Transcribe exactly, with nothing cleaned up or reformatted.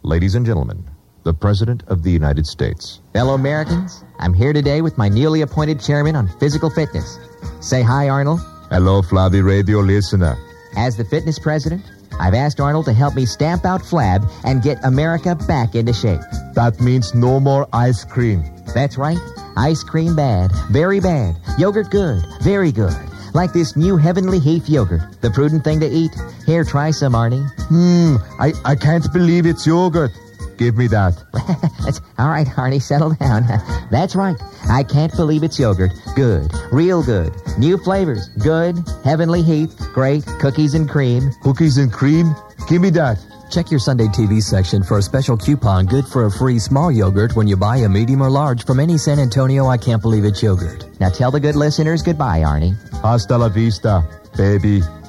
Ladies and gentlemen, the President of the United States. Fellow Americans, I'm here today with my newly appointed chairman on physical fitness. Say hi, Arnold. Hello, Flavi Radio listener. As the fitness president, I've asked Arnold to help me stamp out flab and get America back into shape. That means no more ice cream. That's right. Ice cream bad, very bad. Yogurt good, very good. Like this new Heavenly Heath yogurt, the prudent thing to eat. Here, try some, Arnie. Hmm, I, I can't believe it's yogurt. Give me that. All right, Arnie, settle down. That's right. I can't believe it's yogurt. Good. Real good. New flavors. Good. Heavenly Heath. Great. Cookies and cream. Cookies and cream? Give me that. Check your Sunday T V section for a special coupon good for a free small yogurt when you buy a medium or large from any San Antonio I Can't Believe It's yogurt. Now tell the good listeners goodbye, Arnie. Hasta la vista, baby.